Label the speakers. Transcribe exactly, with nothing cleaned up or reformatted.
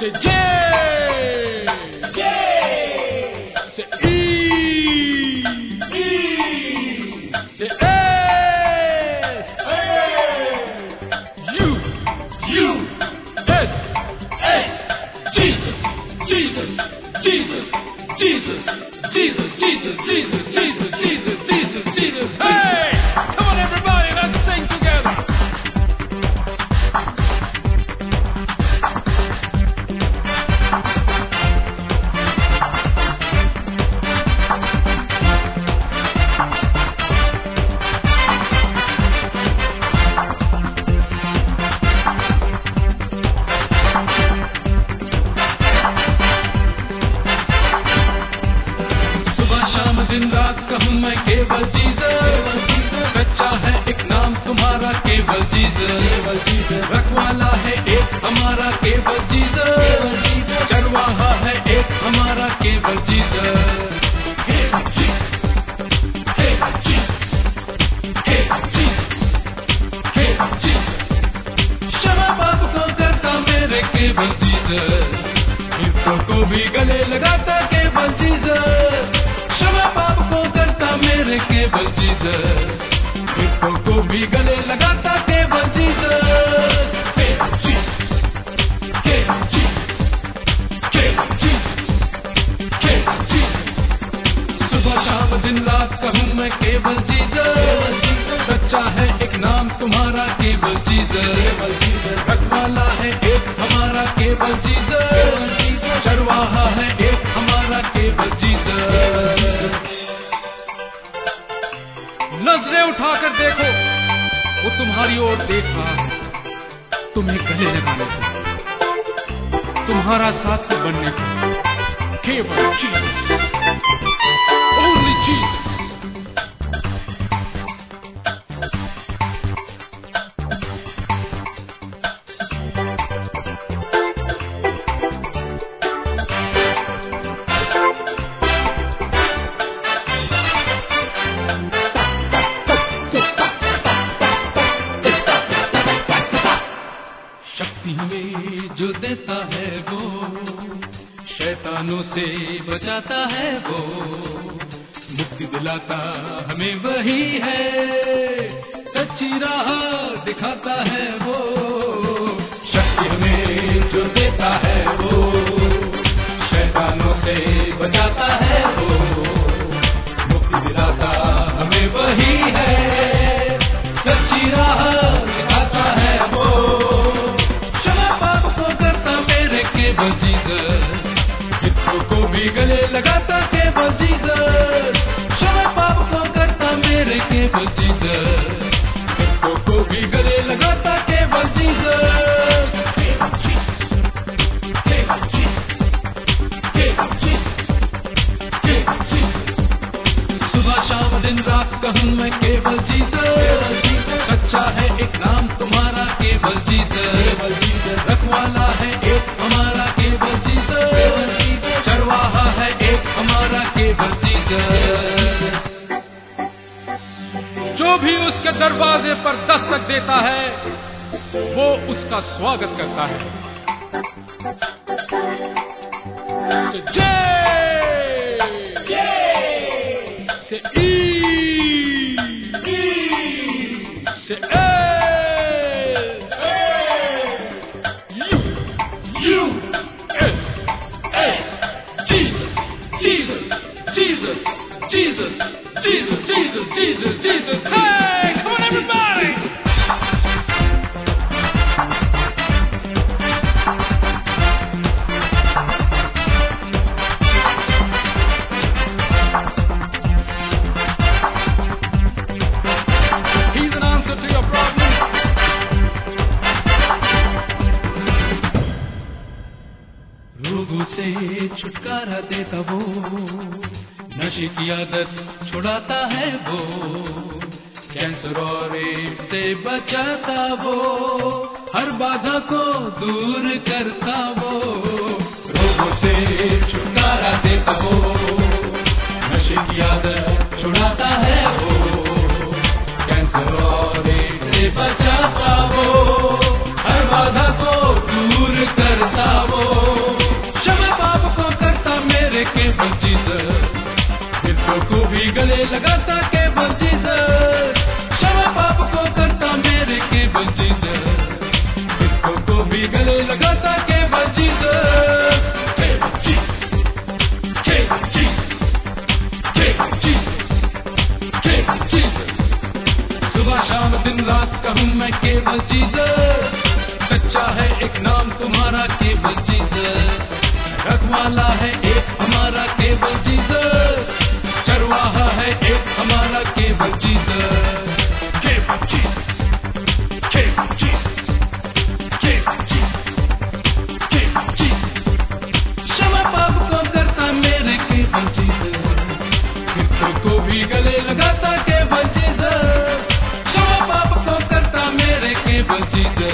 Speaker 1: Say J, J. Say E, E. Say S, S. U, U. S, S. Jesus, Jesus, Jesus, Jesus, Jesus, Jesus, Jesus, Jesus, Jesus, Jesus, Jesus. Hey! Come on, everybody, let's sing together. दिन रात कहूँ मैं केवल Jesus, सच्चा है एक नाम तुम्हारा केवल जीसस, रखवाला है एक हमारा केवल जीसस, चरवाहा है एक हमारा केवल जीसस। केवल जीसस, केवल जीसस, केवल जीसस, केवल जीसस, क्षमा पाप को करता मेरे केवल जीसस, मित्रों को भी गले लगाता केवल जीसस, क्षमा पाप को करता मेरे केवल जीसस, मित्रों को भी गले लगाता केवल जीसस। केवल जीसस, केवल जीसस, केवल जीसस, केवल जीसस, सुबह शाम दिन रात कहूँ मैं केवल जीसस, सच्चा है एक नाम तुम्हारा केवल जीसस, रखवाला है एक हमारा केवल जीसस, चरवाहा है एक हमारा केवल जीसस। नजरें उठाकर देखो, वो तुम्हारी ओर देख रहा है, तुम्हें गले लगाने को, तुम्हारा साथी बनने को। केवल जीसस, ओनली जीसस। जो देता है वो, शैतानों से बचाता है वो, मुक्ति दिलाता हमें वही है, सच्ची राह दिखाता है वो। शक्ति हमें जो देता है वो, शैतानों से बचाता है वो, मुक्ति दिलाता हमें वही है, सच्ची राह दिखाता है वो। केवल जीसस, मित्रों को भी गले लगाता केवल जीसस, क्षमा पाप को करता मेरे केवल जीसस, मित्रों को भी गले लगाता केवल जीसस। केवल जीसस, केवल जीसस, केवल जीसस, केवल जीसस, सुबह शाम दिन रात कहूँ मैं केवल जीसस, सच्चा है एक नाम तुम्हारा केवल जीसस, रखवाला है एक हमारा केवल जीसस, चरवाहा है एक हमारा केवल जीसस। जो भी उसके दरवाजे पर दस्तक देता है वो उसका स्वागत करता है। से J, से E, से S, U, S, S, Jesus, Jesus, Jesus, Jesus, Jesus, Jesus, Jesus, Jesus. Hey, come on everybody! He's an answer to your problem. रोगों से छुटकारा देता वो, नशे की आदत छुड़ाता है वो, कैंसर और एड्स से बचाता वो, हर बाधा को दूर करता वो। रोगों से छुटकारा देता वो, नशे की आदत छुड़ाता है वो, कैंसर और एड्स से बचाता वो, हर बाधा को दूर करता वो। केवल जीसस, हितों को भी गले लगाता केवल जीसस, क्षमा पाप को करता मेरे केवल जीसस, हितों को भी गले लगाता केवल जीसस, केवल जीसस, केवल जीसस, केवल जीसस, केवल जीसस। सुबह शाम दिन रात कहूँ मैं केवल जीसस, सच्चा है एक नाम तुम्हारा केवल जीसस, रखवाला है एक हमारा केवल जीसस, चरवाहा है एक हमारा केवल जीसस, केवल जीसस, केवल जीसस, केवल जीसस, केवल जीसस। क्षमा पाप को करता मेरे केवल जीसस, हितों को भी गले लगाता केवल जीसस, क्षमा पाप को करता मेरे केवल जीसस,